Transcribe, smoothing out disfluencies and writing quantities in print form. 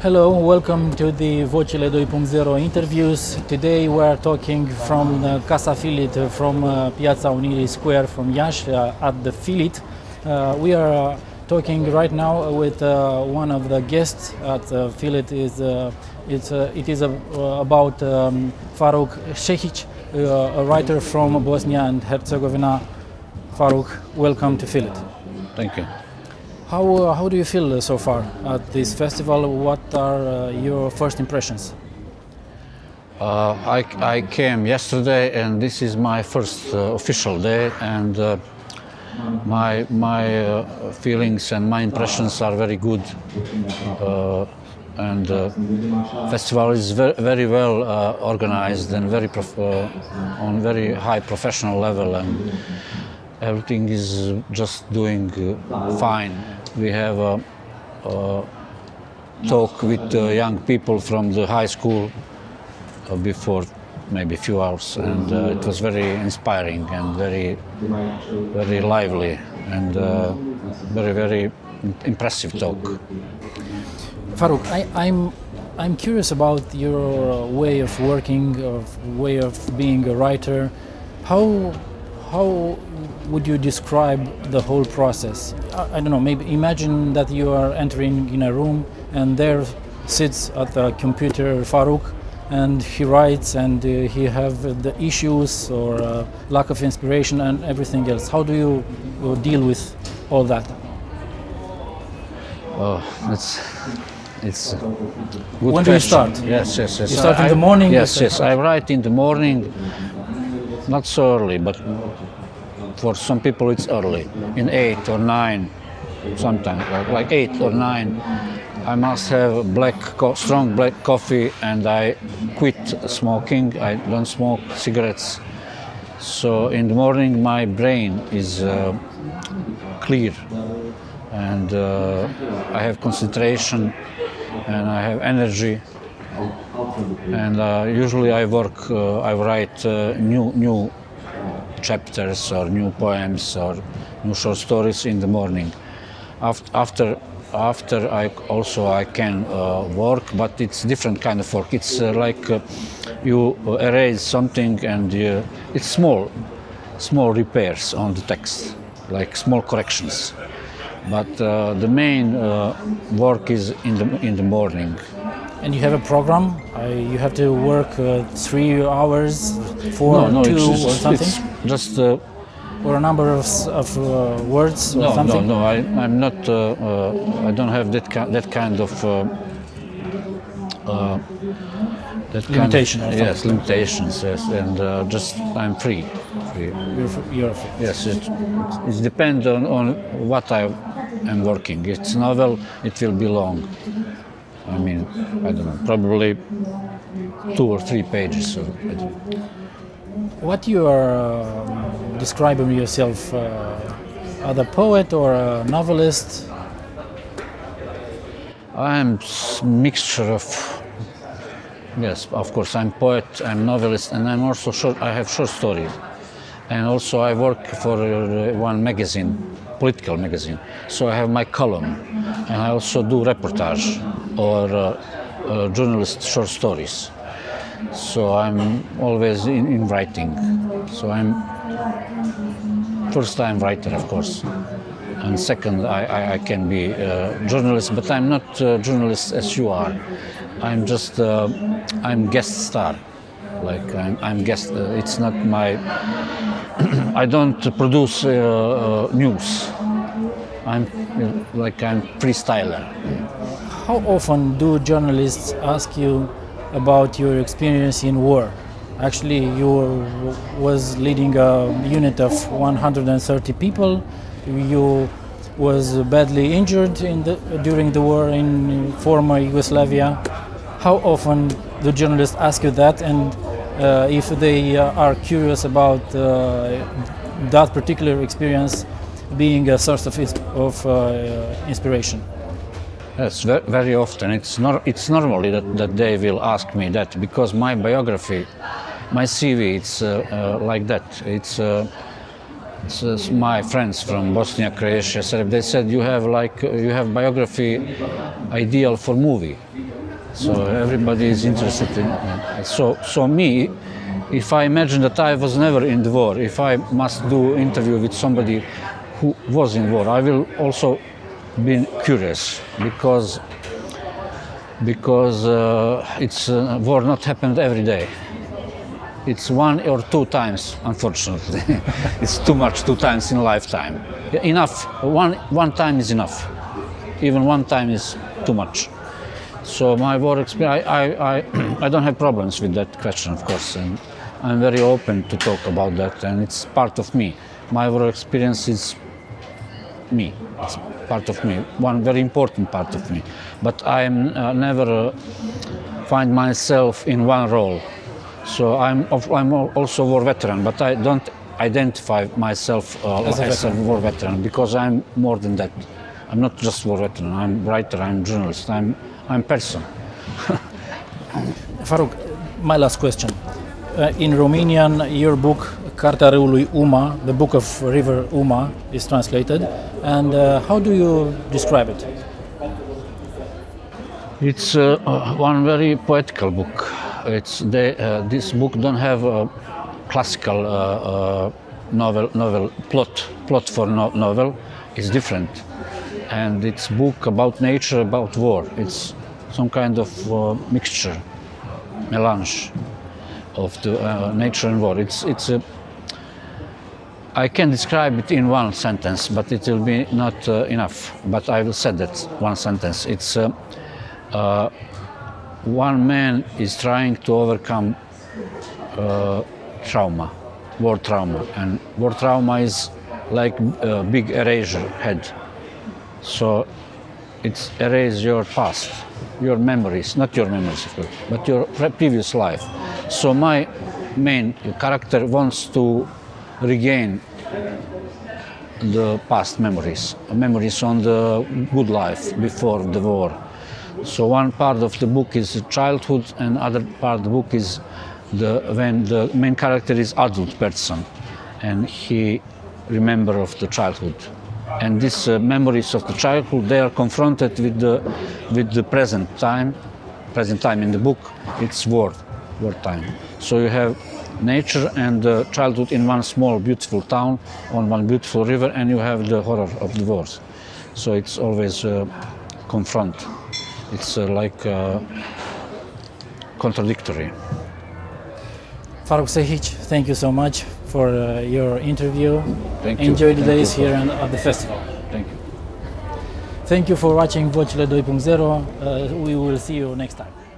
Hello, welcome to the Vocile 2.0 interviews. Today we are talking from Casa Filit, from Piața Unirii Square, from Iași, at the Filit. We are talking right now with one of the guests at Filit. It is about Faruk Šehić, a writer from Bosnia and Herzegovina. Faruk, welcome to Filit. Thank you. How do you feel so far at this festival? What are your first impressions? I came yesterday, and this is my first official day, and my feelings and my impressions are very good. And festival is very well organized and on very high professional level, and everything is just doing fine. We have a talk with young people from the high school before maybe a few hours, and it was very inspiring and very lively and very impressive talk. Faruk, I'm curious about your way of working, way of being a writer. How would you describe the whole process? I don't know, maybe imagine that you are entering in a room and there sits at the computer Faruk, and he writes, and he have the issues or lack of inspiration and everything else. How do you deal with all that? Oh, it's a good When question. do you start? Yes. You start in the morning? Yes. I write in the morning, not so early, but for some people it's early, in 8 or 9, sometimes like 8 or 9. I must have strong black coffee, and I quit smoking. I don't smoke cigarettes. So in the morning my brain is clear, and I have concentration and I have energy. And usually I write new chapters or new poems or new short stories in the morning. After I can work, but it's different kind of work. It's like you erase something, and it's small repairs on the text, like small corrections. But the main work is in the morning. And you have a program? You have to work 3 hours, 4, No, 2 or it's something? just Or a number of words or something? No. I'm not. I don't have that kind of. Limitation. Yes, limitations. Yes, and just I'm free. You're free. Yes, it depends on what I am working. It's novel. It will be long. I mean, I don't know, probably 2 or 3 pages. So What you are describing yourself, as a poet or a novelist? I'm mixture of. Yes, of course, I'm poet, I'm novelist, and I'm also I have short stories. And also I work for one magazine, political magazine. So I have my column, and I also do reportage or journalist short stories. So I'm always in writing. So I'm first time writer, of course. And second, I can be a journalist, but I'm not a journalist as you are. I'm just, I'm guest star. Like I'm guest, it's not my, I don't produce news. I'm freestyler. How often do journalists ask you about your experience in war? Actually, you was leading a unit of 130 people. You was badly injured during the war in former Yugoslavia. How often do journalists ask you that, and if they are curious about that particular experience being a source of inspiration? Yes, very often. It's normally that they will ask me that, because my biography, my CV, it's like that. It's my friends from Bosnia, Croatia, Serbia, they said you have biography ideal for movie. So everybody is interested in it. So me, if I imagine that I was never in the war, if I must do interview with somebody who was in war, I will also be curious because it's war not happened every day. It's 1 or 2 times, unfortunately. It's too much, 2 times in a lifetime. Enough. One time is enough. Even 1 time is too much. So my war experience, I don't have problems with that question, of course, and I'm very open to talk about that, and it's part of me. My war experience is me. It's part of me, one very important part of me. But I'm never find myself in one role. So I'm also war veteran, but I don't identify myself as a war veteran because I'm more than that. I'm not just war veteran. I'm writer. I'm journalist. I'm person. Faruk, my last question. In Romanian, your book Cartea Râului Uma, the book of River Uma, is translated. And how do you describe it? It's one very poetical book. This book don't have a classical novel plot for novel. It's different, and it's book about nature, about war. It's some kind of mixture, melange of the nature and war. I can describe it in one sentence, but it will be not enough. But I will say that one sentence. It's one man is trying to overcome trauma, war trauma, and war trauma is like a big eraser head. So it's erase your past, your memories, not your memories, but your previous life. So my main character wants to regain the past memories on the good life before the war. So one part of the book is childhood, and other part of the book is when the main character is adult person, and he remember of the childhood. And these memories of the childhood, they are confronted with the present time in the book. It's war time. So you have nature and childhood in one small beautiful town on one beautiful river, and you have the horror of the wars. So it's always confront. It's like contradictory. Faruk Sehic, thank you so much for your interview. Thank you. Enjoy the days here at the festival. Thank you. Thank you for watching Vocile 2.0. We will see you next time.